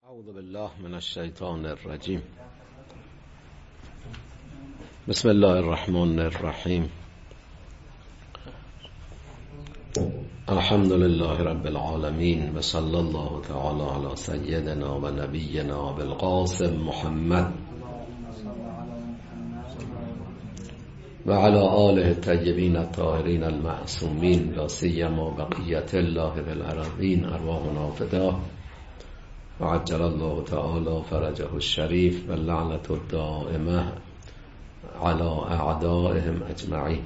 اعوذ بالله من الشیطان الرجیم. بسم الله الرحمن الرحیم. الحمد لله رب العالمین و صلی الله تعالی علی سیدنا و نبینا بالقاسم محمد و علی آله الطیبین الطاهرین المعصومین لا سیما بقیة الله فی الارضین ارواحنا فداه و عجل الله تعالی فرجه الشریف و لعنة الدائمه علی اعدائهم اجمعین.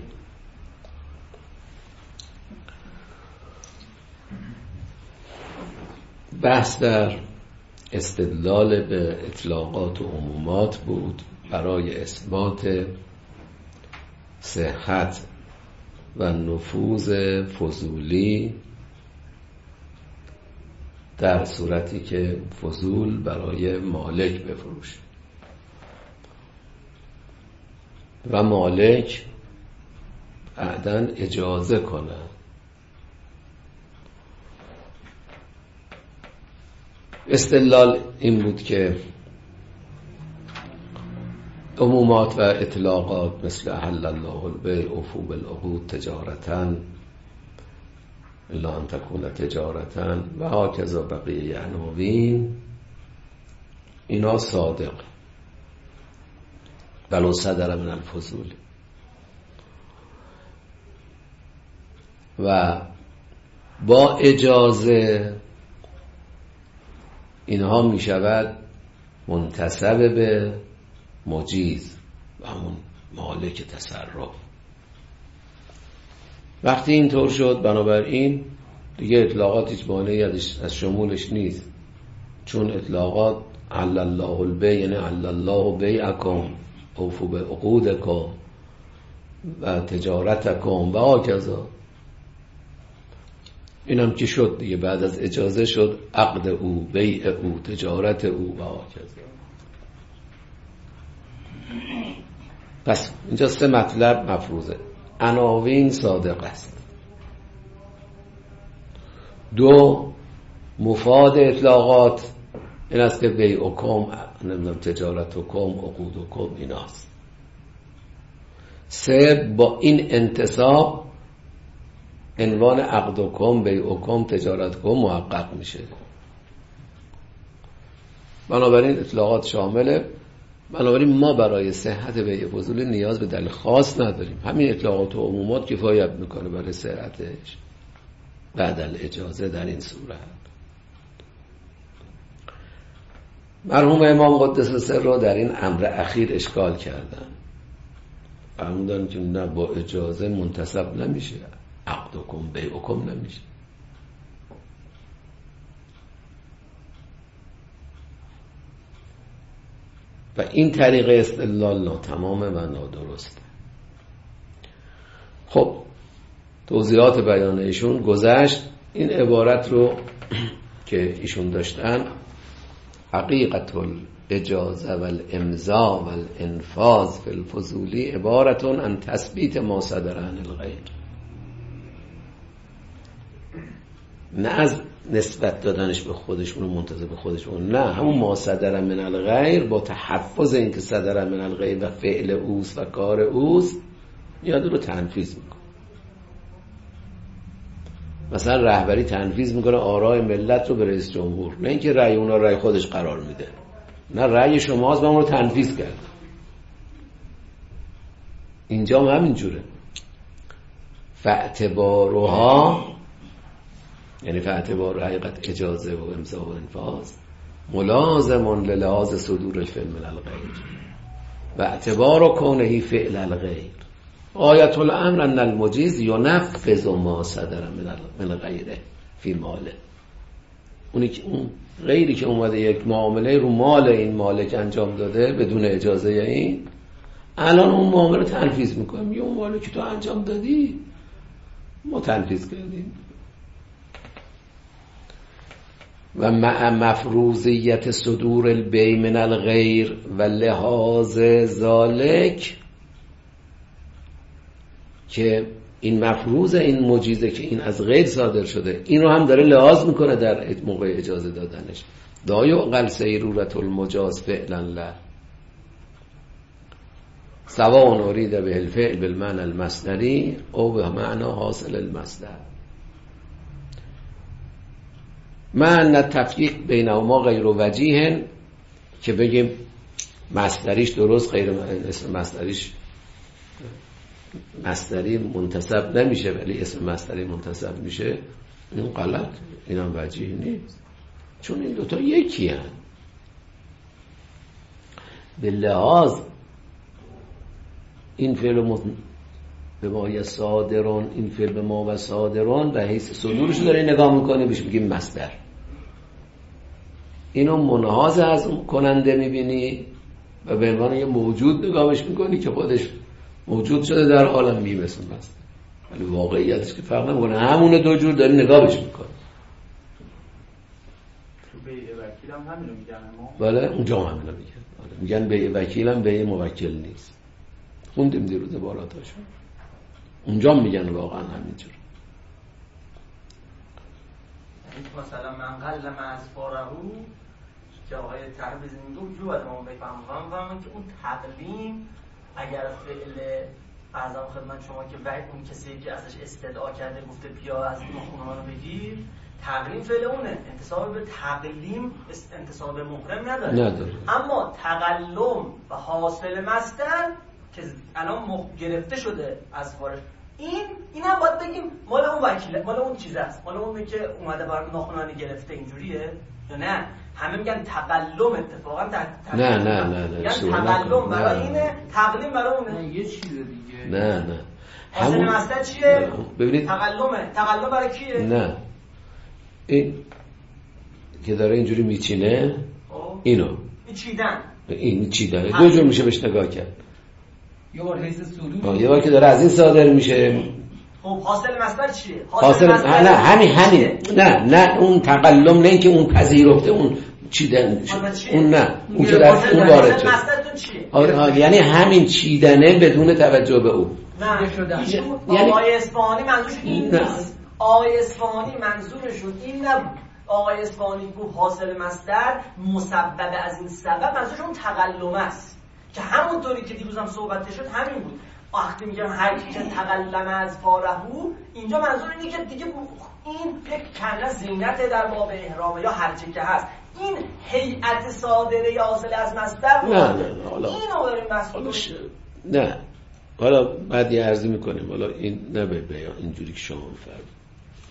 بحث در استدلال به اطلاقات و عمومات بود برای اثبات صحت و نفوذ فضولی در صورتی که فضول برای مالک بفروشه و مالک بعداً اجازه کنه. استدلال این بود که عمومات و اطلاقات مثل احل الله البیع اوفوا بالعقود تجارتاً الا ان تکون تجارتاً و هاکذا بقیه عناوین، اینا صادق ولو صدر من الفضول و با اجازه اینها می شود منتسب به مجیز و همون مالک تصرف. وقتی اینطور شد بنابراین دیگه اطلاقات هیچ مانعی از شمولش نیست، چون اطلاقات علی الله البیع یعنی علی الله بیعکم اوفوا بعقودکم و تجارتکم و هاکذا. اینم که شد دیگه، بعد از اجازه شد عقد او، بیع او، تجارت او و هاکذا. پس اینجا سه مطلب مفروضه. عناوین صادق است. دو، مفاد اطلاقات این است که بیعکم، نمیدونم تجارتکم، عقودکم ایناست. سه، با این انتصاب عنوان عقدکم، بیعکم، تجارتکم محقق میشه. بنابراین اطلاقات شامله. بنابراین ما برای صحت بیع فضولی نیاز به دلیل خاص نداریم. همین اطلاقات و عمومات کفایت میکنه برای صحتش بعد الاجازه. در این صورت مرحوم امام قدس سره در این امر اخیر اشکال کردن، فرمودن که نه، با اجازه منتسب نمیشه، عقدکم بیعکم نمیشه. و این طریق استدلال ناتمامه و نادرسته. خب توضیحات بیان ایشون گذشت. این عبارت رو که ایشون داشتن، حقیقت الاجازه و الامضاء و الانفاذ فی الفضولی عبارتون عن تثبیت ما صدر عن الغیر، نه از نسبت دادنش به خودشون و منتظر به خودشون، نه، همون ما صدر من الغیر با تحفظ این که صدر من الغیر و فعل اوست و کار اوست یاد رو تنفیذ میکنه. مثلا رهبری تنفیذ میکنه آراء ملت رو به رئیس جمهور، نه اینکه رأی اونا رأی خودش قرار میده، نه، رأی شماست و اون رو تنفیذ کرد. اینجا هم همینجوره. فاعتبارها یعنی فاعتبار حقیقت اجازه و امضا و انفاذ ملازم للحاظ صدور الفعل من الغیر و اعتبار کونه فعل الغیر. آیت الامر ان المجیز ینفذ ما صدر من غیره فی ماله. اون غیری که اومده یک معامله رو مال این مالک انجام داده بدون اجازه این، الان اون معامله تنفیذ میکنه، یه اون مالک که تو انجام دادی ما تنفیذ کردیم. و مع مفروضیت صدور البیع من الغیر و لحاظ ذالک، که این مفروض این مجیزه که این از غیر صادر شده، این رو هم داره لحاظ میکنه در موقع اجازه دادنش. لا یعقل سیرورة المجاز فعلا له سواء اريد به الفعل بالمعنى المصدری او به معنى حاصل المصدر معنی تفریق بینهما غیر وجیه، که بگیم مصدریش درست غیر اسم مصدریش مصدری منتسب نمیشه ولی اسم مصدری منتسب میشه، این غلط، این هم وجیه نیست، چون این دوتا یکی هن. به لحاظ این فعل به ما صادران، این فعل به ما و صادران به حیث صدورش داره نگاه میکنه، بهش میگیم مصدر. اینو منحاز از اون کننده میبینی و به عنوان یه موجود نگاهش میکنی که خودش موجود شده در عالم میرسون مصدر، ولی واقعیتش که فرق نمیکنه، همون دو جور داری نگاهش میکنی. وکیل هم همینو میگن، بله اونجا هم همینو میگن، میگن به وکیل هم به موکل نیست. خوندیم دیروز عباراتاشو، اونجا میگن واقعا همینجور. مثلا من قل مذفارهو که آقای تربیز میگه جو از ما بفهمم که اون تقلیم اگر فعل اعظم خدمت شما که وقت اون کسی که ازش استدعا کرده گفته بیا از این خونه رو بگیر، تقلیم فعل اونه، انتصاب به تقلیم انتصاب به محرم نداره. اما تقلم و حاصل مصدر که الان گرفته شده از فارش، این هم باید بگیم مال اون وکیله، مال اون چیز است، مال اونی که اومده برای ناخنانی گرفته، اینجوریه یا نه؟ همه میگن تقلم، اتفاقا نه میگن تقلم برای اینه، تقلیم برای اونه، یه چیز دیگه. نه حاصل مصدر چیه؟ ببینید تقلم برای کیه؟ نه این که داره اینجوری میچینه، اینو این چیدن دو جور میشه بهش نگاه کرد. یه بار حیث صدور، یه بار که داره از این صادر میشه. خب حاصل مصدر چیه؟ حاصل نه همین نه اون تقلم، نه اینکه اون پذیرفته اون چیدن، اون نه اون که در اون وارد شد. مصدرتون چیه؟ آره یعنی همین چیدنه بدون توجه به اون. نه یعنی آقای اصفهانی منظورش این نیست. آقای اصفهانی منظورشون این نبود. آقای اصفهانی گفت حاصل مصدر مسبب از این سبب، منظورش اون تقلم است که همونطوری که دیروز هم صحبت شد همین بود. وقتی میگم هر کی که تقلم از فارهو، اینجا منظور اینه که دیگه این یک کله زینت در باب احرامه یا هر چی که هست، این هیئت صادره یا حاصل از مصدر اینو بریم مسئولش. نه حالا بعد یه عرضی میکنیم، حالا این نه به بیان اینجوری که شما میفرمایید.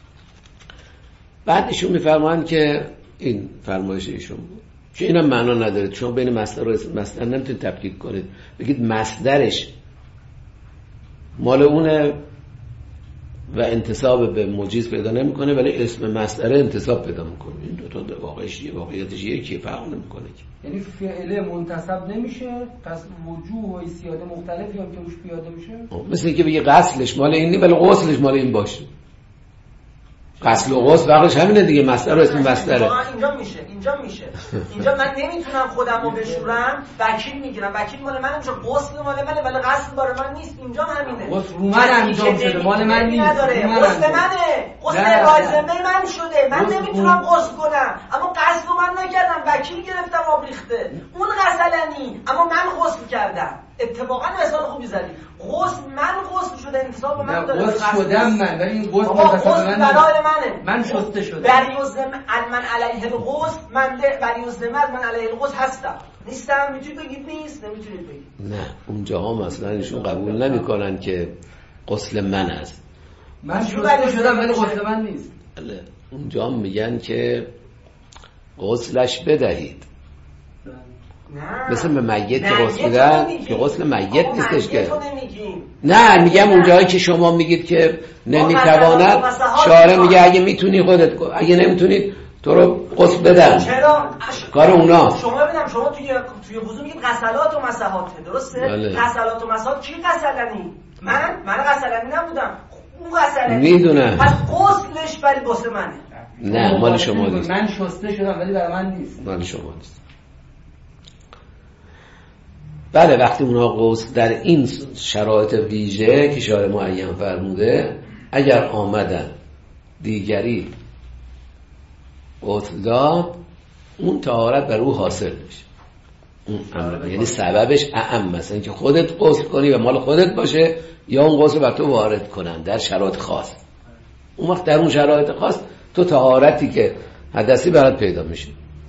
بعد ایشون میفرمایند که این فرمایش ایشون بود که اینم معنا نداره، چون بین مصدر و اسم مصدر نمیتونید تفکیک کنید، بگید مصدرش مال اونه و انتساب به موجز پیدا نمیکنه، ولی اسم مصدر انتساب پیدا میکنه. این دو تا واقعیتش یکیه، فرق نمیکنه. یعنی فعل منتسب نمیشه، پس وجوه و حیثیات مختلفی هم که روش پیاده میشه، مثل اینکه بگی غسلش مال اینی ولی غسلش مال این باشه. غسل و غسل واقعش همینه دیگه، مصدر و اسم مصدره. اینجا میشه اینجا من نمیتونم خودم رو بشورم، وکیل میگیرم، وکیل مال منه، چون غسل مال منه ولی غسل برای من نیست. اینجا همینه، غسل رو من انجام شده، مال من نیست، غسل منه، غسل لازمه من شده، من نمیتونم غسل کنم، اما غسل رو من نکردم، وکیل گرفتم آب ریخته، اون غسلنی، اما من غسل کردم. اتفاقا مثال خوبی زدی، غسل من غسل شده، انتصاب به من داره، غسل شدم من، ولی این غسل برای منه، من شسته شدم. بریوزم من علیه الغسل، من بریوزم من علیه الغسل هستم، نیستم. میتونید بگید نیست، نمیتونید بگید نه. اونجاها مثلا ایشون قبول نمیکنن که غسل من است، من شسته شدم ولی غسل من نیست. بله اونجا میگن که غسلش بدهید. مثل به میت غسل میدن که غسل میت نیستش که. نه میگم اونجایی که شما میگید که نمیتواند، شارع میگه اگه میتونی خودت کن، اگه نمیتونید تو رو غسل بدن. چرا؟ کار اونا. شما ببینم شما توی وضو میگید غسلات و مسحات، درسته؟ غسلات و مسحات کی غسلنی؟ من غسلنی نبودم، اون غسلنی میدونم. پس غسلش برای واسه منه. نه مال شما نیست. من شسته شدم ولی برای من نیست. مال شما نیست. بله وقتی اونها غسل در این شرایط ویژه که شارع معین فرموده، اگر آمدن دیگری غسل داد، اون طهارت بر او حاصل بشه. اون یعنی سببش اعم، مثلا اینکه خودت غسل کنی و مال خودت باشه، یا اون غسل بر تو وارد کنن در شرایط خاص. اون وقت در اون شرایط خاص تو طهارتی که حدثی برات پیدا میشه.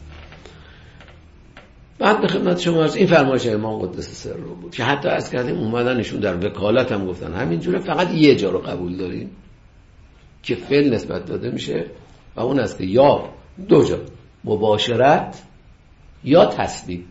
بعد به خدمت شما این فرمایش امام قدس سر رو بود که حتی از کردیم اومدن ایشون در وکالت هم گفتن همینجوره، فقط یه جا رو قبول داریم که فعل نسبت داده میشه و اون است که یا دو جا، مباشرت یا تسبیب.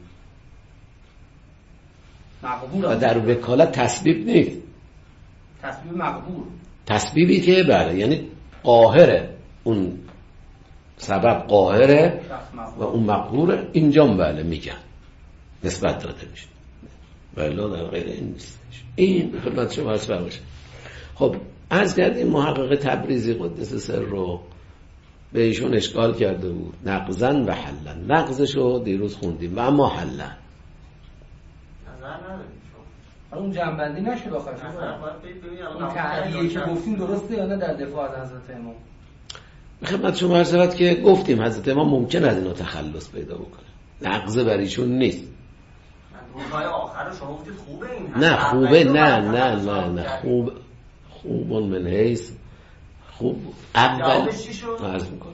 و در وکالت تسبیب نیست، تسبیب مقبول، تسبیبی که بله یعنی قاهره، اون سبب قاهره و اون مقهوره، اینجا بله میگن نسبت داده میشه، ولی در غیر این نیستش. این خدمت شما عرض فرمایش. خب عرض کردیم محقق تبریزی قدس سر رو به ایشون اشکال کرده بود نقضن و حلن. نقضش رو دیروز خوندیم و اما حلن نظر نداریم. اون جنبندی نشد آخر اون تعریفی که گفتیم درسته یا نه در دفاع از حضرت امام؟ خدمت شما عرض شود که گفتیم حضرت امام ممکن از اینو تخلص پیدا بکنه، نقضه بر ایشون نیست. روزهای آخر شما گفتید خوبه این؟ نه خوبه، نه خوب من حیث خوب اول عرض میکنم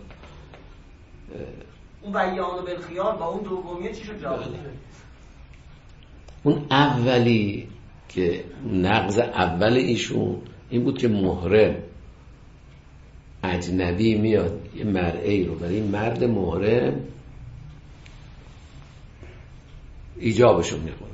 اون بیان بالخیار با اون دومیه چی شد جواب؟ اون اولی که نقض اول ایشون این بود که محرم اجنبی میاد یه مرئی رو برای این مرد محرم ایجابشو میکنه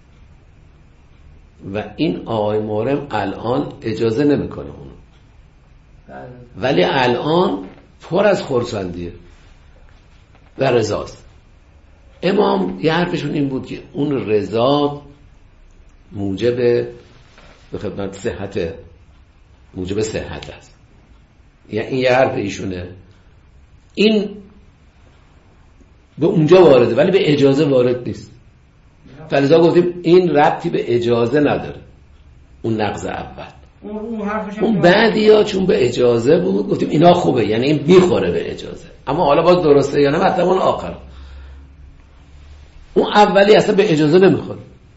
و این آقای محرم الان اجازه نمیکنه اونو، ولی الان پر از خرسندیه و رضاست. امام یه حرفشون این بود که اون رضا موجب به خدمت صحت، موجب صحت است. یعنی این یه حرف ایشونه، این به اونجا وارده ولی به اجازه وارد نیست. فلذا گفتیم این ربطی به اجازه نداره اون نقض اول. اون بعدی ها چون به اجازه بود گفتیم اینا خوبه، یعنی این میخوره به اجازه، اما حالا باز درسته یا نه مثلا اون آخر. اون اولی اصلا به اجازه نمیخوره،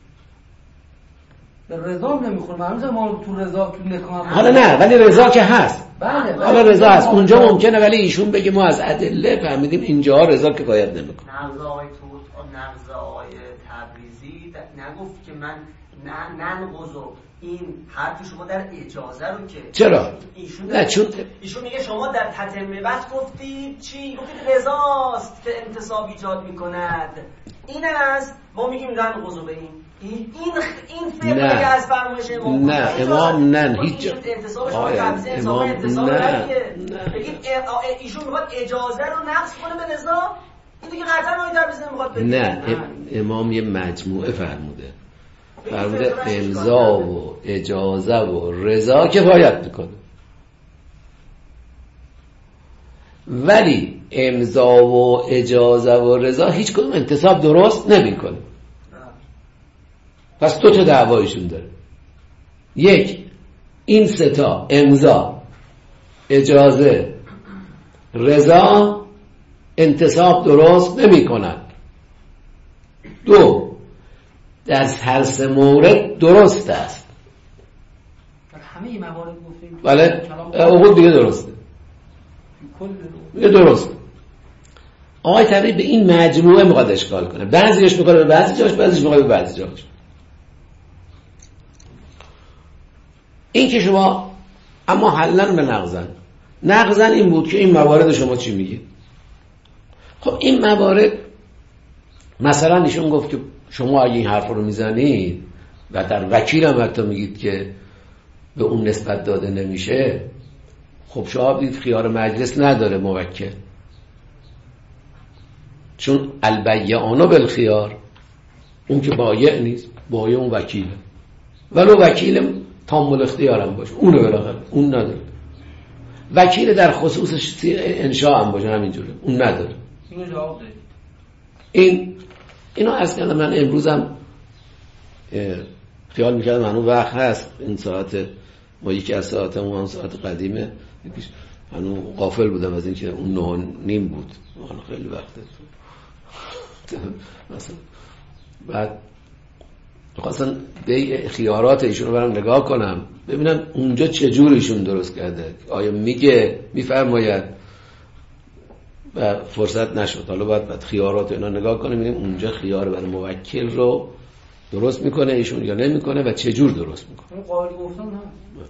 به رضا نمیخوره. معلومه ما تو رضا تو نکاح حالا نه، ولی رضا که هست. بله حالا رضا هست اونجا ممکنه، ولی ایشون بگه ما از ادله فهمیدیم اینجا رضا کفایت نمیکنه. نقض آقای تبریزی نگفت که من ننقضو این حرف شما در اجازه رو که چرا؟ نه چون ایشون میگه شما در تتمه بس گفتید چی؟ گفتید رضاست که انتصاب ایجاد میکند. این است ما میگیم ننقضو به این فعل که از فرمایش امام نه امام نه هیچ انتصابش رو تبریزی انتصاب بگید ایشون میخواد اجازه رو نقض کنه به رضا. این دیگه قطعا آقای تبریزی نمیخواد بگه. نه امام یه مجموعه فرموده امضا و اجازه و رضا کفایت میکنه، ولی امضا و اجازه و رضا هیچ کدوم انتصاب درست نمیکنه. پس دو تا دعوایشون داره. یک، این سه تا امضا، اجازه، رضا انتصاب درست نمیکنن. دو، در هر سه مورد درست است. در همه موارد گفتیم بله عقود دیگه درسته، دیگه درسته. آقای تبریزی به این مجموعه میخواد اشکال کنه، بعضیش میکنه به بعضی جاش، بعضیش میکنه به بعضی جاش. این که شما اما حلن به نقضن این بود که این موارد شما چی میگید. خب این موارد مثلا ایشون گفت که شما اگه این حرف رو میزنید و در وکیل هم حتی میگید که به اون نسبت داده نمیشه، خب شما دید خیار مجلس نداره موکل، چون البیعانو بالخیار، اون که بایع نیست، بایع اون وکیله، ولو وکیل تام الاختیار هم باشه اونه بالاخره اون نداره. وکیل در خصوص انشاء هم باشه همینجوره اون نداره. اینو جواب ده. اینو از کردم. من امروزم خیال میکردم هنوز وقت هست، این ساعت ما یکی از ساعتمون هم ساعت قدیمه، هنوز غافل بودم از اینکه اون 9:30 بود، خیلی وقته. مثلا بعد خواستن به خیارات ایشون رو برام نگاه کنم ببینم اونجا چجور ایشون درست کرده، آیا میگه میفرماید و فرصت نشد. حالا باید خیارات اینا نگاه کنیم ببینیم اونجا خیار برای موکل رو درست میکنه ایشون یا نمیکنه و چجور درست میکنه. قالی گفتن نه.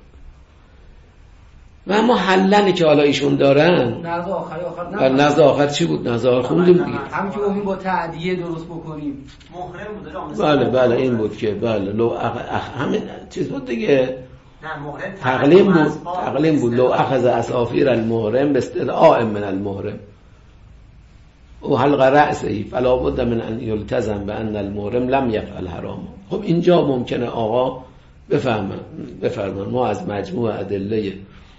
و اما حلنی که حالا ایشون دارن نزد آخر نه. نزد آخر چی بود؟ نزد آخر خوندیم دیگه. همین که گفتیم با تعدیه درست بکنیم. محرم بوده. بله این بود که بله لو همین چیز بود دیگه. نه محرم تقلیم بود. لو اخذ اسافیر المحرم باستدعاء من المحرم او حلق رأسه فلا بد من ان یلتزم بان المحرم لم یفعل حرام. خب اینجا ممکنه آقا بفرمان ما از مجموع ادله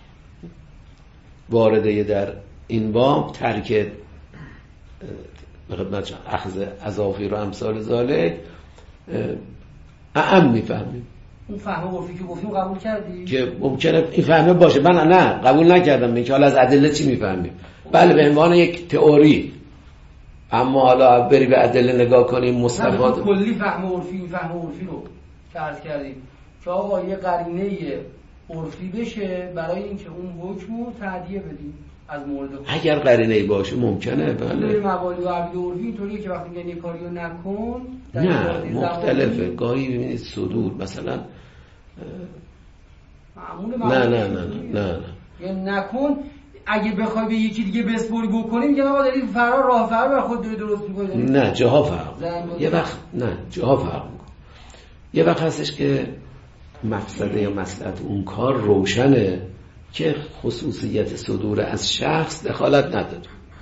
وارده در این باب ترک اخذ اظافیر و امثال ذالک اعم میفهمیم. اون فهم عرفی که گفتیم قبول کردی؟ که ممکنه این فهمه باشه. من نه قبول نکردم که حالا از ادله چی میفهمیم. بله به عنوان یک تئوری، اما حالا بری به ادله نگاه کنیم مستفاد کلی فهم عرفی رو عرض کردیم که آقا یه قرینه عرفی بشه برای اینکه اون حکمو تعدیه بدیم از مورد اگر قرینه‌ای باشه ممکنه. بله موالی و عبد عرفی اینطوریه که وقتی میگن یه کاریو نکن نه مختلفه. گاهی ببینید صدور مثلا نه یعنی نکن اگه بخوای به یکی دیگه بسپوری بکنی میگن آقا داری راه فرار برای خود داری درست می‌کنی. نه جاها فرق یه وقت جاها فرق می‌کنه. یه وقت هستش که مفسده یا مصلحت اون کار روشنه که خصوصیت صدور از شخص دخالت نداره.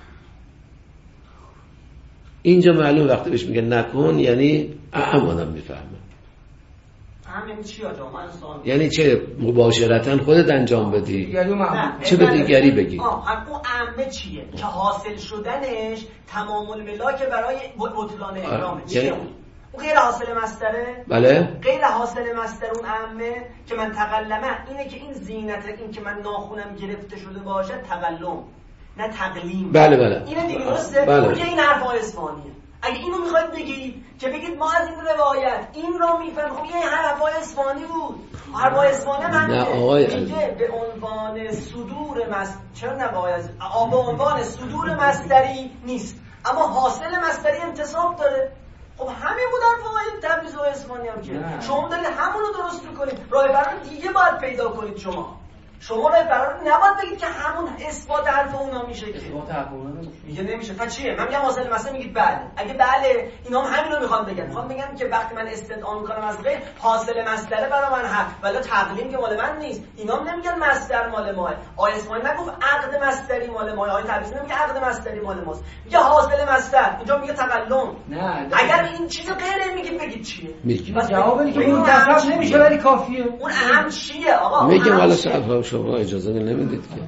اینجا معلوم وقتی بهش میگه نکن یعنی آدم میفهمه. همین چی آجا من سوال یعنی چه مباشرتاً خودت انجام بدی چه به دیگری بگی. اون عمه چیه که حاصل شدنش تمام الملاک برای بطلان احرامه چیه؟ یعنی اون غیر حاصل مصدره؟ بله غیر حاصل مصدر اون عمه که من تقلمه اینه که این زینت این که من ناخونم گرفته شده باشه تقلم نه تقلیم. بله اینه دیگه درسته؟ اون که این حرف اصفهانیه. اگه اینو میخواید بگید که بگید ما از این روایت این رو میفهمیم، خب این حرفای اصفهانی بود. حرفای اصفهانی هم میگه به عنوان صدور چرا نه به عنوان صدور مصدری نیست اما حاصل مصدری انتصاب داره. خب همین بود حرفای تبریز و اصفهانی هم که شما دارید همون رو درست میکنید. راه فرار دیگه باید پیدا کنید. شما راه فرار نباید بگید که همون اثبات حرف اونا میشه که اثبات حرف اونا میگه نمیشه. پس چیه؟ من میگم حاصل مثلا میگید بله. اگه بله اینا هم همین رو میخوام بگن که وقتی من استدعا میکنم از غیر حاصل مصدر برای من هست ولی تقلیم که مال من نیست. اینا هم نمیگن مصدر مال ماه. آیه اسماعیل نگفت عقد مصدری مال ماه. آیه تبریزی نمیگه عقد مصدری مال ماست. میگه حاصل مصدر. اینجا میگه تقلم. نه اگر این چیز غیره میگید بگید چیه؟ بس جوابی که منتفع نمیشه ولی کافیه. اون اهم چیه آقا؟ میگم والا شما اجازه نمیدید که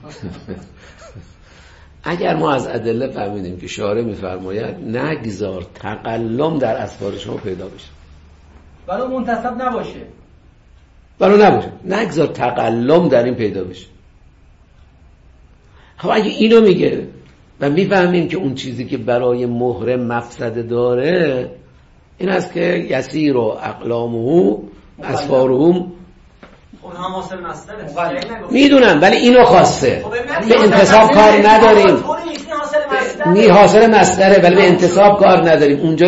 اگر ما از ادله فهمیدیم که شارع میفرماید نگذار تقلم در اسفار شما پیدا بشه برای منتسب نباشه نگذار تقلم در این پیدا بشه. خب اگه اینو میگه و میفهمیم که اون چیزی که برای محرم مفسده داره این است که یسیر و اقلامه اسفارهم میدونم ولی اینو خواسته به انتصاب کار نداریم. حاصل مصدره ولی به انتصاب کار نداریم. اونجا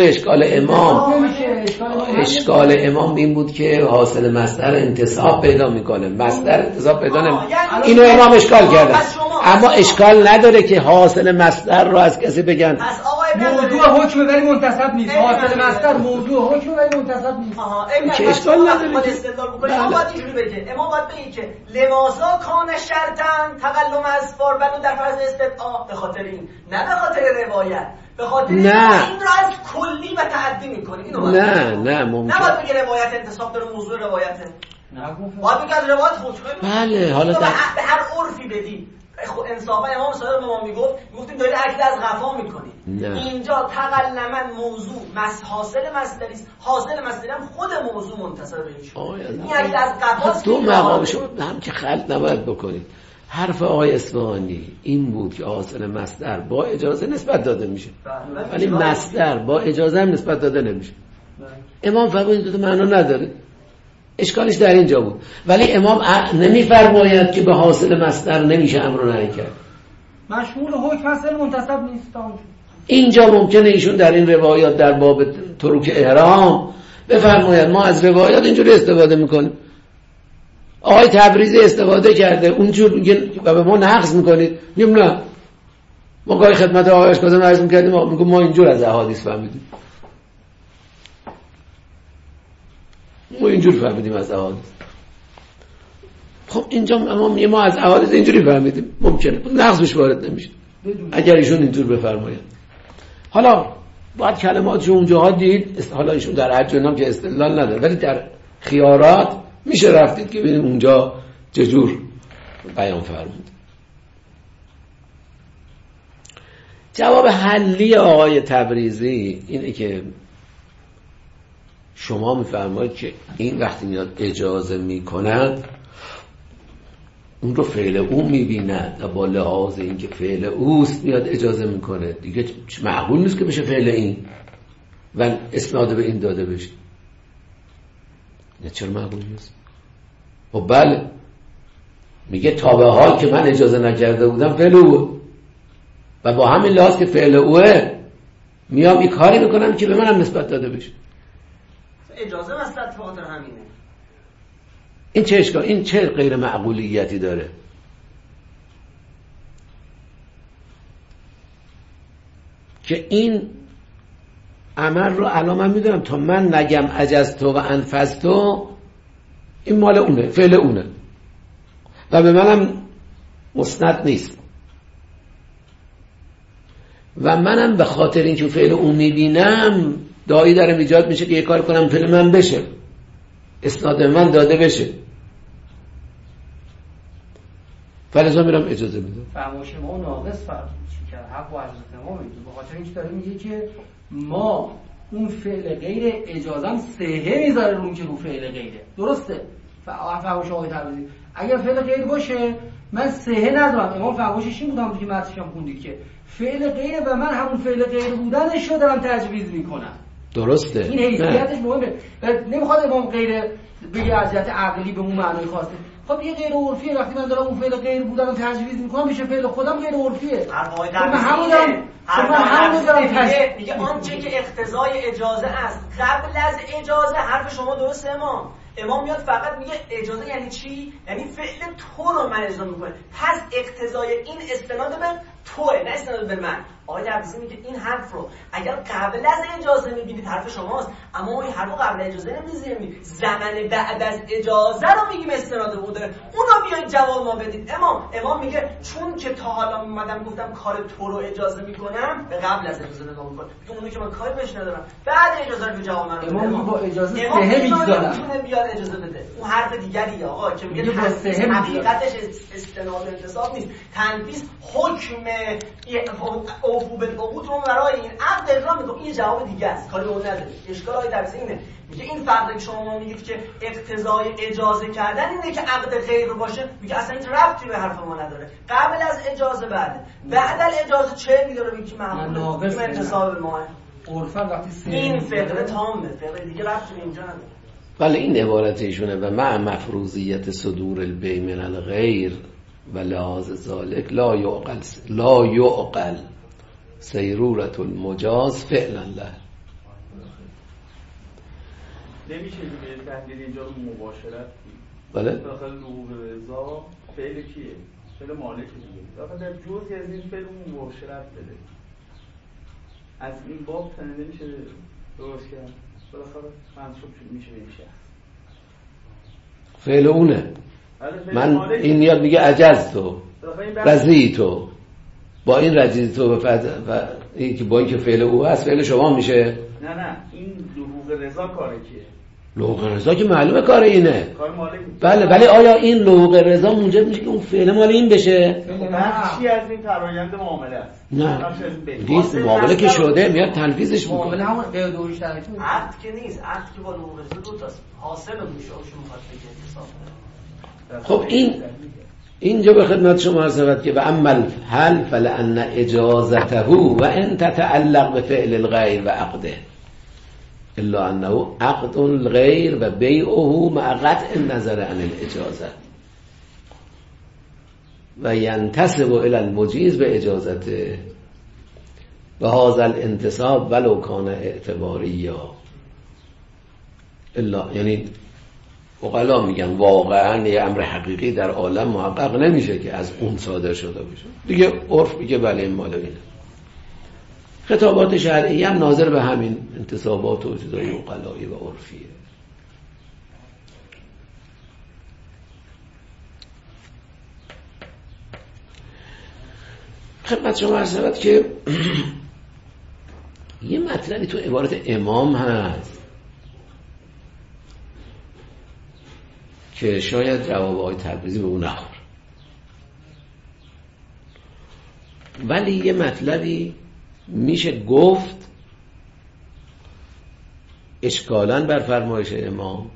اشکال امام این بود که حاصل مصدر انتصاب پیدا میکنه. مصدر انتصاب پیدا نمیکنه. اینو امام اشکال کرده اما اشکال نداره که حاصل مصدر رو از کسی بگن موضوع حکم ولی منتسب نیست. حاصل مصدر موضوع حکم ولی منتسب نیست. که اشکال نداره. امام باید اینجوری بگه. امام باید بگه که لمازا کان شرطن تقلم اسفار بنو در فرض استدعا به خاطر این نه به خاطر روایت به خاطر این رو از کلی و تعدی میکنه. اینو نه ممکن نباید بگه روایت انتصاب داره موضوع روایته. باید بگه از روایت خودش. بله حالا به هر عرفی بدی. انصافا امام صادق به ما میگفتیم دارید عقد از قفا میکنید. اینجا تقلمن موضوع حاصل مصدری است. حاصل مصدری هم خود موضوع منتصب به ایشون. این عقد از قفا تو مقام شما هم که خلط نباید بکنید. حرف آقای اصفهانی این بود که حاصل مصدر با اجازه نسبت داده میشه، ولی مصدر با اجازه هم نسبت داده نمیشه. امام فرمود این دو معنا نداره، اشکالش در اینجا بود. ولی امام نمیفرماید که به حاصل مصدر نمیشه امر و نهی کرد، مشمول حکم اصل منتسب نیست. اینجا ممکنه ایشون در این روایات در باب ترک احرام بفرماید ما از روایات اینجوری استفاده میکنیم، آقای تبریزی استفاده کرده اونجور میگن و به ما نقض میکنید. میگم نه، ما گاهی خدمت آقای اشکازم عرض میکردیم، میگم ما اینجور از احادیث فهمیدیم، ما اینجور فهمیدیم از احادیث. خب اینجا ما از احادیث اینجوری فهمیدیم، ممکنه نقضش وارد نمیشه اگر ایشون اینطور بفرماید. حالا باید کلماتشو اونجاها دید، حالا ایشون در حج نام که استدلال نداره، ولی در خیارات میشه رفتید که ببینیم اونجا چجور بیان فرمود. جواب حلی آقای تبریزی اینه که شما میفرمایید که این وقتی میاد اجازه میکند اون رو فعل او میبیند و با لحاظ این که فعل اوست میاد اجازه میکنه دیگه، معقول نیست که بشه فعل این و اسناد به این داده بشه. نه چرا معقول نیست؟ و بله میگه تا به حال که من اجازه نکرده بودم فعل اوه و با همین لحاظ که فعل اوه میام این کاری میکنم که به منم نسبت داده بشه. اجازه واسط خاطر همینه. این چه اشکال، این چه غیر معقولیتی داره؟ که این عمل رو الان من میدونم تا من نگم عجزتو و انفذتو این مال اونه، فعل اونه و به منم مسند نیست و منم به خاطر اینکه فعل اون میبینم دایی دارم ایجاد میشه که یه کار کنم فعل من بشه، اسناد من داده بشه، فلزا میرم اجازه میدم. فرمایش ما ناقص فرض چی کرد؟ حق و عجز ما میگه، به خاطر اینکه داره میگه که ما اون فعل غیر اجازم سهه میذاره رو که رو فعل غیره. درسته؟ فرمایش آقای تبریزی اگر فعل غیر باشه من سهه ندارم. امام فرمایشش این بود همون که متنش هم خوندید که فعل غیره و من همون فعل غیر بودنش رو دارم تجویز میکنم. درسته، این حیثیتش مهمه. نمیخواد امام غیر بگه عزیت عقلی به اون معنای خاصه. خب یه غیر عرفیه، وقتی من دارم اون فعل غیر بودن رو تجویز میکنم میشه فعل خودم غیر عرفیه. میگه آنچه که اقتضای اجازه است قبل از اجازه. حرف شما درسته امام میاد فقط میگه اجازه یعنی چی؟ یعنی فعل تو رو من اجازه میکنه، پس اقتضای این استناد به توه نه استناد به من. آقای تبریزی میگه این حرف رو اگر قبل از اجازه میبینید حرف شماست، اما این حرف رو قبل از اجازه نمیذاریم، زمان بعد از اجازه رو میگیم استناد بوده، اون رو بیاید جواب ما بدید. امام میگه چون که تا حالا اومدم گفتم کار تو رو اجازه میکنم به قبل از اجازه نگاه میکنم، اونو که من کاری بهش ندارم بعد اجازه رو جواب من بده. امام با اجازه سهه میذاره، میتونه بیاد اجازه بده. اون حرف دیگری آقا که میگه حقیقتش استناد انتصاب نیست، تنفیذ حکم اوفو بالعقود رو برای این عقد اجرا میکنه. این جواب دیگه است، کاری اون نداره. اشکال های تبریزی اینه، میگه این فرضی که شما میگید که اقتضای اجازه کردن اینه که عقد غیر باشه، میگه اصلا این ربطی به حرف ما نداره. قبل از اجازه بعد اجازه چه میداره میگه معقوله این انتصاب ما عرفا وقتی این فقره تامه، فقره دیگه ربطی به اینجا نداره. ولی این عبارت ایشونه و مع مفروضیت صدور البی من الغیر و لحاظ ذالک لا یعقل سیرورت المجاز فعلا له. نمیشه دیگه تحلیل اینجا رو مباشرت بله داخل حقوق رضا فعل کیه؟ فعل مالک دیگه. داخل در جزئی از این فعل مباشرت بده. از این باب نمیشه درست کرد. بالاخره منصوب میشه به این شخص. فعل اونه. من این میاد میگه عجز تو رضی تو، با این رضی تو و این که با این که فعل او هست فعل شما میشه. نه این لحوق رضا کاره کیه؟ لحوق رضا که معلومه کار اینه، کار مالک. بله ولی آیا این لحوق رضا موجب میشه که اون فعل مال این بشه؟ بخشی از این فرآیند معامله است. نه نیست، معامله که شده میاد تنفیذش میکنه. معامله همون غیر دوریش درکه عقد که نیست، عقد که با لحوق رضا دو تاست، حاصل میشه اون مخاطب اتصاف. خب اینجا به خدمت شما عرض شود که و اما الحل فلان اجازته و ان تتعلق به فعل الغیر و عقده الا انه عقد الغیر و بیعه مع قطع النظر عن الاجازه و ینتسب الى المجیز به اجازته و هذا الانتساب ولو کان اعتباریا الا، یعنی عقلا میگن واقعا یه امر حقیقی در عالم محقق نمیشه که از اون صادر شده باشه دیگه. عرف میگه بله این مال اینه. خطابات شرعی هم ناظر به همین انتصابات و چیزای عقلایی و عرفیه. خدمت شما عرض شود که یه مطلبی تو عبارت امام هست که شاید جواب آقای تبریزی به اون نخور، ولی یه مطلبی میشه گفت اشکالاً بر فرمایش امام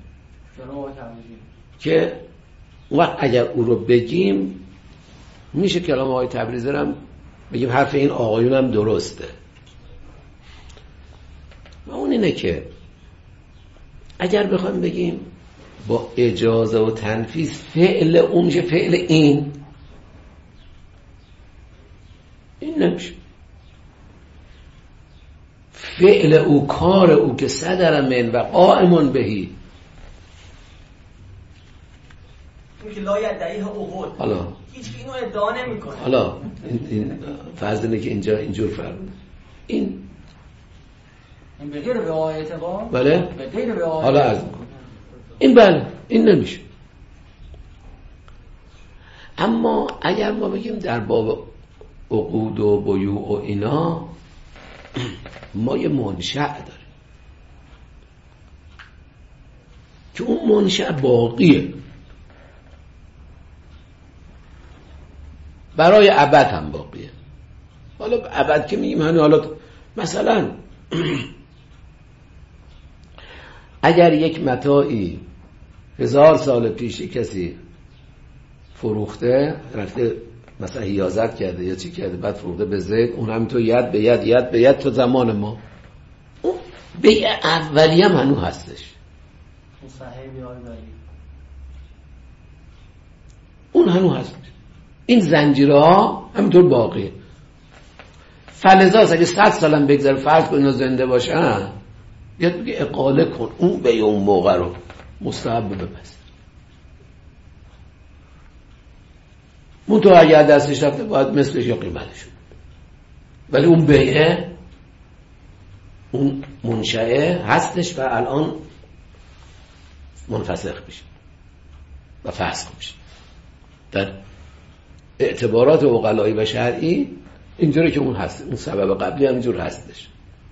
که وقت اگر او رو بگیم میشه کلام آقای تبریزی رو بگیم حرف این آقایون هم درسته. و اون اینه که اگر بخوایم بگیم با اجازه و تنفیذ فعل اون میشه فعل این نمیشه. فعل او، کار او که صدر من و قائمون بهی که لا یدعیه احد، حالا هیچ کی اینو ادعا نمیکنه. حالا این فرض اینه که اینجا اینجور فرمود این به غیر به اعتبار، بله به غیر به حالا از این بله این نمیشه. اما اگر ما بگیم در باب عقود و بیوع و اینا ما یه منشأ داریم که اون منشأ باقیه، برای ابد هم باقیه. حالا ابد که میگیم حالا مثلا اگر یک متاعی 1000 سال پیش کسی فروخته، رفته مثلا حیازت کرده یا چی کرده بعد فروخته به زید، اون هم تو ید به ید ید به ید تو زمان ما، اون بیع اولیه هم هنوز هستش، اون هنوز هستش. این زنجیرها همینطور باقیه. فلذا اگه 100 سالم بگذره فرض کن اینا زنده باشن، بیاد بگه اقاله کن اون بیع اون موقع رو مستحب بپذیر. اون تو اگر دستش رفته باید مثلش یا قیمتش، ولی اون بیعه اون منشأه هستش و الان منفسخ میشه و فسخ میشه. در اعتبارات عقلایی و شرعی اینجوری که اون هست، اون سبب قبلی هم اینجور هستش.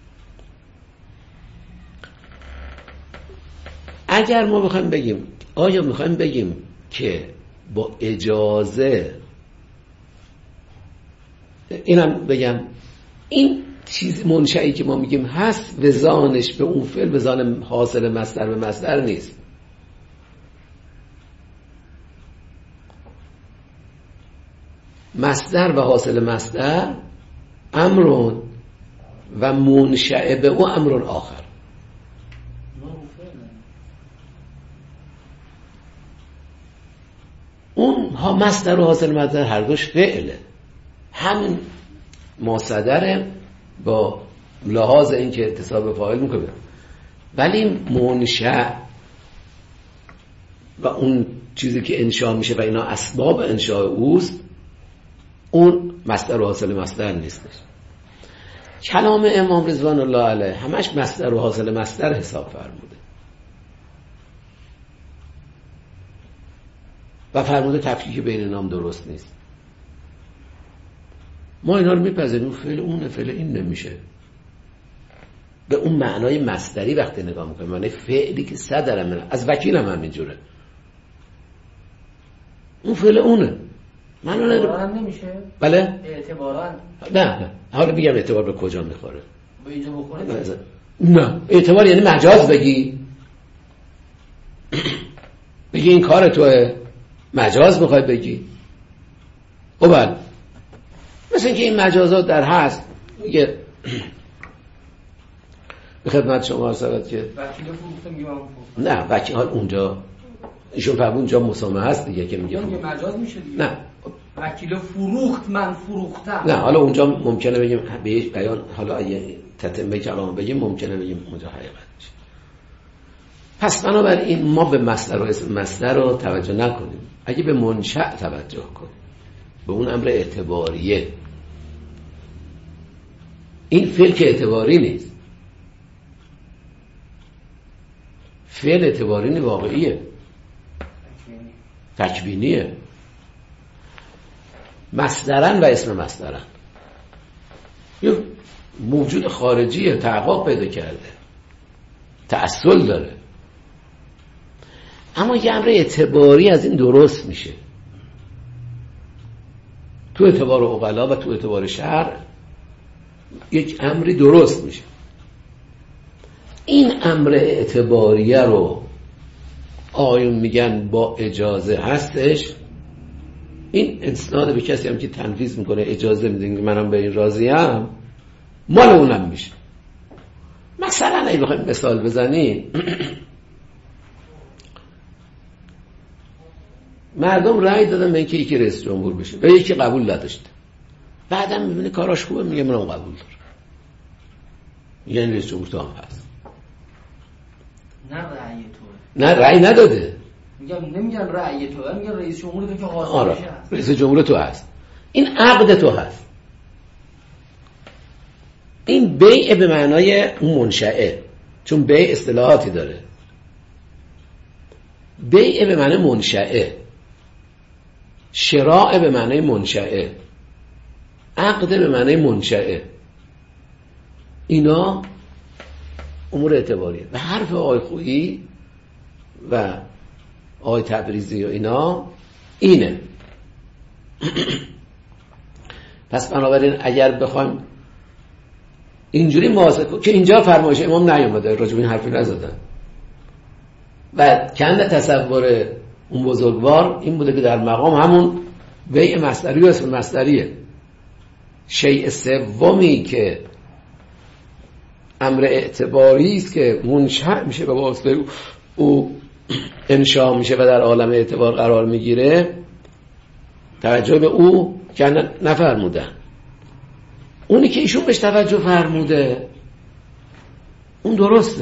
اگر ما بخوایم بگیم آیا میخوایم بگیم که با اجازه، اینم بگم این چیز منشئی که ما میگیم هست وزانش به اون فعل وزان حاصل مصدر به مصدر نیست. مصدر و حاصل مصدر امرون و منشأ به او امرون آخر. اون ها مصدر و حاصل مصدر هر دوش فعله، همین مصدره با لحاظ این که اتصاب فاعل میکنه، ولی منشأ و اون چیزی که انشاء میشه و اینا اسباب انشاء اوست، اون مصدر و حاصل مصدر نیستش. کلام امام رضوان الله علیه همش مصدر و حاصل مصدر حساب فرموده و فرموده تفکیک بین نام درست نیست. ما اینا رو میپذیریم، فعل اونه فعل این نمیشه. به اون معنای مصدری وقتی نگاه میکنیم، معنای فعلی که صدر من از وکیلم هم اینجوره، اون فعل اونه. اعتبارا نمیشه؟ بله؟ اعتبارا نه حالا میگم اعتبار به کجا میخوره. به اینجا بخوره؟ نه اعتبار یعنی مجاز بگی بگی این کار توه، مجاز بخوای بگی بله مثل اینکه این مجازات در هست میگه به خدمت شما عرض که وکیل فروخته میگه نه وکیل اونجا ایشون فرمود اونجا مسامحه هست دیگه که میگه مجاز میشه دیگه. نه وکیل فروخت من فروختم. نه حالا اونجا ممکنه بگیم به بیان حالا اگه تتمه کلام بگیم ممکنه بگیم اونجا حقیقت میشه. پس بنابراین ما به مصدر و اسم مصدر رو توجه نکنیم، اگه به منشأ توجه کنیم، به اون امر اعتباریه. این فعل که اعتباری نیست، فعل اعتباری واقعیه، تکوینیه، مصدرن و اسم مصدرن، یه موجود خارجیه، تحقق پیدا کرده، تأصل داره. اما یه امر اعتباری از این درست میشه تو اعتبار عقلا و تو اعتبار شرع، یک امری درست میشه. این امر اعتباریه رو آیون میگن با اجازه هستش. این اسناد به کسی هم که تنفیذ میکنه اجازه میدین که منم به این راضیم، مال اونم میشه. مثلا اگه بخوایم مثال بزنیم، مردم رأی دادن به اینکه یکی رئیس جمهور بشه و یکی قبول نداشته، بعدم میبینه کاراش خوبه میگه منم قبول دارم، یعنی رئیس جمهور تو هم هست. نه رأی نداده، نمیگم رأی تو، میگم رئیس جمهور تو که حاضر آره. هست، رئیس جمهور تو هست، این عقد تو هست. این بیع به معنای اون منشأه، چون بیع اصطلاحاتی داره. بیع به معنای منشأه، شراء به معنای منشأه، عقد به معنای منشأه. اینا امور اعتباریه. و حرف آقای خویی و آقای تبریزی و اینا اینه. پس بنابراین اگر بخوایم اینجوری محاسبه که اینجا فرمایش امام نیومده، راجع به این حرفی نزدن و کنده تصور اون بزرگوار این بوده که در مقام همون بیع مصدری و اسم مصدریه. شیء سومی که امر اعتباری است که منشأ میشه به واسطه او انشاء میشه و در عالم اعتبار قرار میگیره، توجه به او که نفرمودن. اونی که ایشون بهش توجه فرموده اون درسته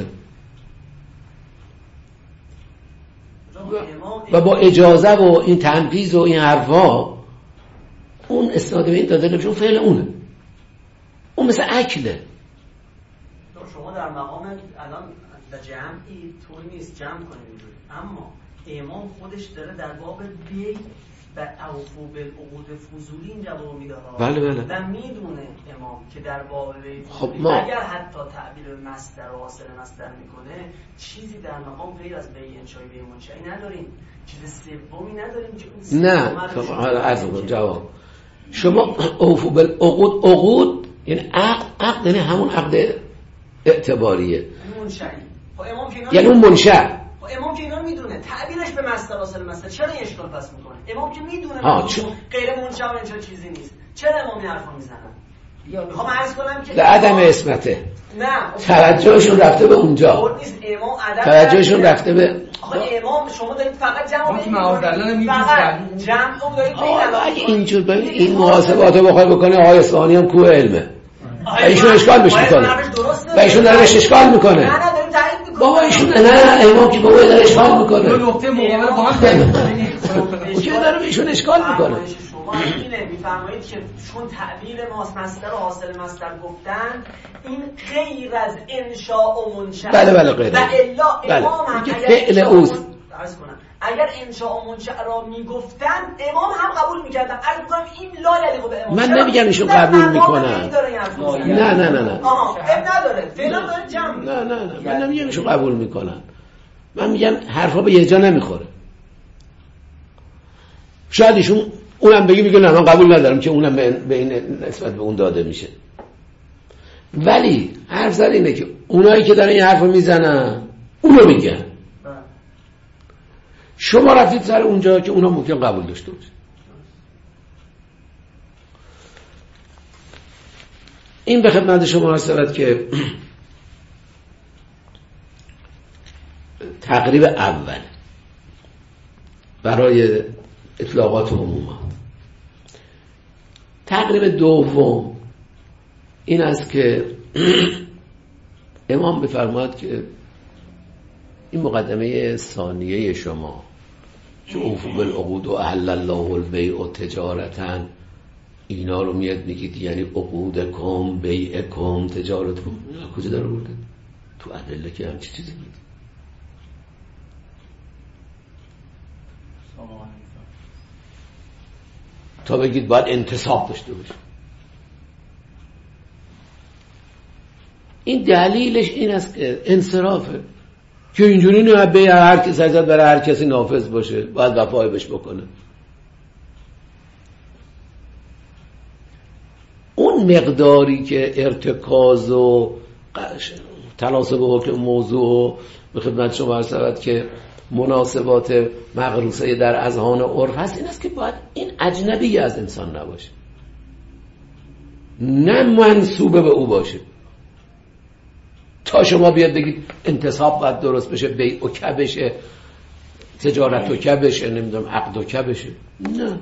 و با اجازه و این تنفیذ و این حرفا اون اسناد به این داده نمیشه، اون فعل اونه، اون مثل اکله. شما در مقام الان در جمعی طور نیست جمع کنید، اما امام خودش داره در باب بیع و اوفو بالعقود فضولی این جواب میده. بله بله. و میدونه امام که در باب بیع خب اگر حتی تعبیر مصدر و حاصل مصدر میکنه، چیزی در مقام غیر از بیع انشایی بیع منشئی نداریم، چیز سومی نداریم که اون نه. حالا عرض کنم جواب شما اوفو بالعقود، عقود یعنی عقد یعنی همون عقد اعتباریه، منشئی. یعنی اون منشأ. امام که اینا میدونه تعبیرش به مصدر حاصل مصدر، چرا این اشکال پس میکنه؟ امام که میدونه غیر منشأ و انشا چیزی نیست، چرا امام این حرفو میزنن؟ میخوام عرض کنم که عدم اسمته. نه توجهشون رفته به اونجا، نیست. امام عدم توجهشون رفته به امام. شما دارید فقط جمع میگید، جمع دارید. اگه اینجور ببین این محاسباتو بخوای بکنه آقای اصفهانی هم کوه علمه، ایشون اشکال بهش میکنه و ایشون داره اشکال میکنه. بابا ایشون نه امام که بابا داره اشکال میکنه، دو نقطه مقابل با هم که داره ایشون اشکال میکنه. شما اینه میفرمایید که چون تعبیر مصدر و حاصل مصدر گفتن این غیر از انشاء و منشأ. بله بله غیر. و الا امام هم فعل اوست. اگر انشاء و منشأ را میگفتن امام هم قبول میکردن. عرض میکنم این لا یلیق به امام. من نمیگم ایشون قبول میکنن. نه نه نه نه. نداره. فعلا داره جمع. نه من نمیگم ایشون قبول میکنن. من میگم حرفا به یه جا نمیخوره. شاید ایشون اونم بگه نه من قبول ندارم که اونم به این نسبت به اون داده میشه. ولی حرف زد اینه که اونایی که دارن این حرفو میزنن اونو میگن. شما رفتید سر اونجا که اونا ممکن قبول داشته باشه. این به خدمت شما عرض شود که تقریب اول برای اطلاقات عمومات. تقریب دوم این است که امام بفرماد که این مقدمه ثانیه شما چه اوفوا بالعقود و احل الله البیع تجارتا، اینا رو میاد میگید یعنی عقودکم، بیعکم، تجارتکم، کجا داره برده؟ تو ادله که همچی چیزی نیست. تا بگید باید انتصاب داشته باشه. این دلیلش این است که انصرافه، که اینجوری نه به هر کسی ازت برای هر کسی نافذ باشه، باید وفای بهش بکنه. اون مقداری که ارتکاز و تناسب حکم موضوع به خدمت شما عرض شود که مناسبات مغروسه در اذهان عرف هست، این است که باید این اجنبی از انسان نباشه، نه منسوبه به او باشه. تا شما بیاد بگید انتصاب باید درست بشه، بیع و که بشه، تجارت و که بشه، نمیدونم عقد و که بشه، نه.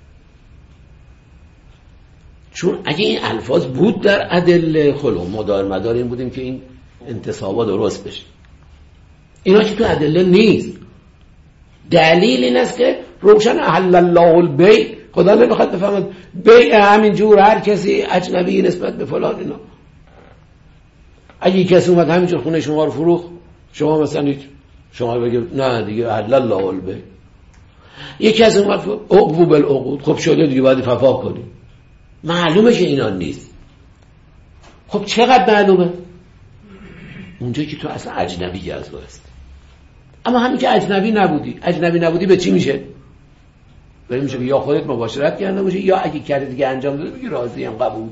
چون اگه این الفاظ بود در ادله خلو مدار این بودیم که این انتصابا درست بشه. اینا که تو ادله نیست. دلیل این است که روشن احل الله البیع، خدا نمیخواد بفهمد بیع همین جور هر کسی اجنبی نسبت به فلان. اینا اگه کسی اومد همینجور خونه شما رو فروخت، شما مثلا شما بگید نه دیگه احل الله البیع. یکی از اومد عقوبوا بالعقود، خب شده دیگه باید وفا کنی. معلومه که اینا نیست. خب چقدر معلومه؟ اونجا که تو اصلا اجنبی از است. اما همین که اجنبی نبودی به چی میشه؟ برای میشه یا خودت مباشرت کرده باشه، یا اگه کردی دیگه انجام داده بگی راضی ام قبول.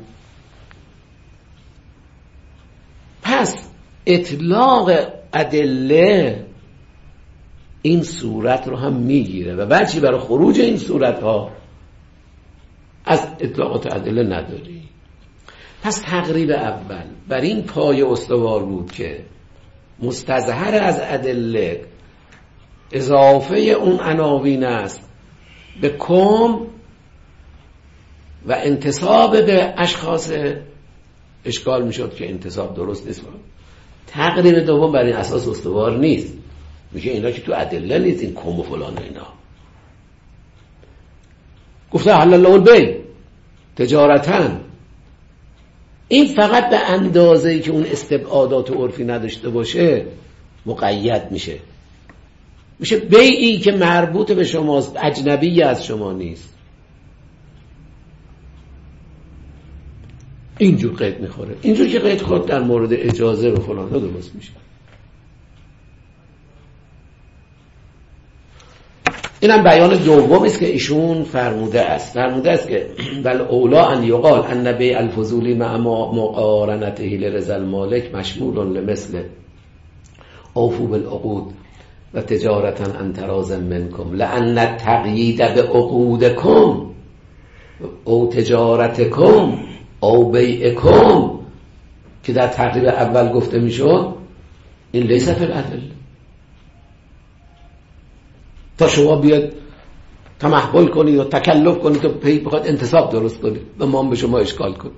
پس اطلاق ادله این صورت رو هم میگیره و بچی برای خروج این صورت ها از اطلاقات ادله نداری. پس تقریب اول بر این پایه استوار بود که مستظهر از ادله اضافه اون عناوین است به کم و انتصاب به اشخاص اشکال میشد که انتصاب درست نیست. تقریب دوم بر این اساس استوار نیست، میگه اینا که تو ادله نیست، این کم و فلان اینا. گفته حلال الله البیع تجارتاً، این فقط به اندازه‌ای که اون استبعادات عرفی نداشته باشه مقید میشه بیعی که مربوط به شماست، اجنبی از شما نیست. اینجور قید میخوره. اینجور که قید خود در مورد اجازه و فلان ها درست میشه. اینم بیان دومی است که ایشون فرموده است که بل اولا ان یقال ان بیع الفضولی مع مقارنته لرضا المالک مشمول لمثل اوفوا بالعقود و تجارتا ان تراض منکم لان التقیید بعقودکم او تجارتکم او بیعکم که در تقریب اول گفته میشد، این لیس فی الادله. تا شما بیاد تمحول کنید و تکلف کنید و بخواد انتصاب درست کنید و ما هم به شما اشکال کنید.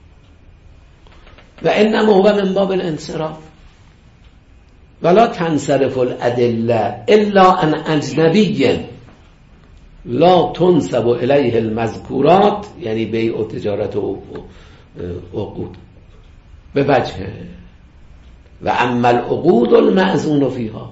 و انما هو من باب الانصراف ولا تنصرف الادله الا عن اجنبی لا تنسب الیه المذکورات، یعنی بیع و تجارت و عقود به وجه و اما العقود المأذون فیها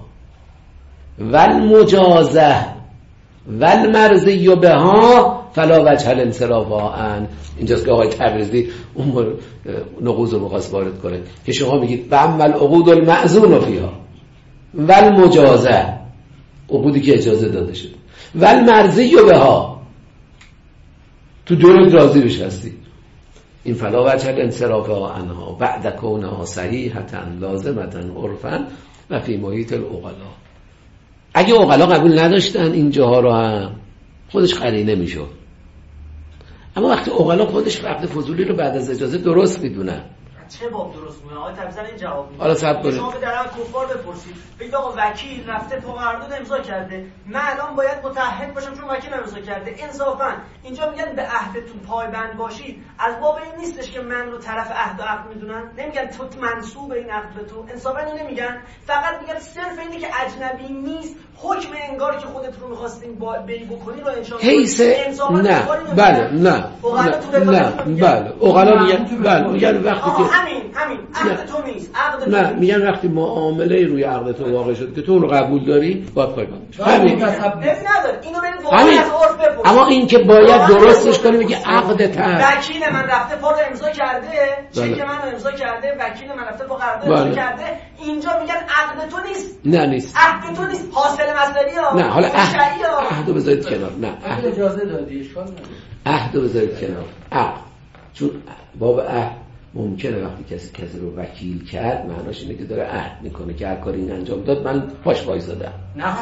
والمجازه والمرضی بها فلا وجه الانصراف عنه. اینجاست که آقای تبریزی اون نقوض رو می‌خواست وارد کنه که شما میگید و اما العقود المأذون فیها والمجازه، عقودی که اجازه داده شده، والمرضی بها، تو دورت راضی بش هستی، این فلا وجه الانصراف عنها بعد کونها صحیحة لازمة عرفا و فی محیط العقلاء. اگه عقلا قبول نداشتن اینجاها رو هم خودش قرینه میشد. اما وقتی عقلا خودش عقد فضولی رو بعد از اجازه درست میدونن، چه باب درست میدونن؟ آقای تبریزی این جواب میده. حالا صبر کنید. شما به درون کفار بپرسید، بگید آقا وکیل رفته فوق قرارداد امضا کرده، من الان باید متعهد باشم چون وکیل امضا کرده. انصافا اینجا میگن به عهدتون پایبند باشید، از باب این نیستش که من رو طرف عهد و عقد میدونن، نمیگن تو منسوب این عقد به تو، انصافا اینو نمیگن، فقط میگن صرف اینی که اجنبی نیست، حکم انگار که خودت رو می‌خواستین بی بکنی رو انشاء الله. نه بله نه بله عقلا میگن بله میگن وقتی که همین عقد تو نیست، عقد نه میگن وقتی معامله روی عقد تو واقع شد که تو اون رو قبول داری باید پایبند بشی. همین نداره اینو برید واقعا از عرف بپرسید. اما این که باید درستش کنی میگه عقد تر وکیل من رفته فوق امضا کرده، چک من امضا کرده، وکیل من رفته فوق قرارداد امضا کرده، اینجا میگن عقد تو نیست. نه نیست، عقد تو نیست، حاصل مصدری ها. نه حالا عهدو بذارید کنار، نه اجازه دادی اشکال نداره، عهدو بذارید کنار. عقد چون باب عهد ممکنه وقتی کسی رو وکیل کرد معناش اینه که داره عهد میکنه که هر کاری این انجام داد من پاش وایسادم.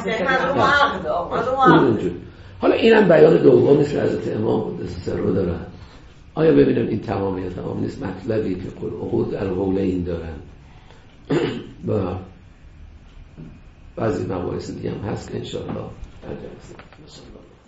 حالا اینم بیان دومی که حضرت امام قدس سره دارن. آیا ببینم این تمام یا تمام نیست؟ مطلبی که عقود القولین دارن و بعضی مباحث دیگه هم هست که انشاءالله در جلسه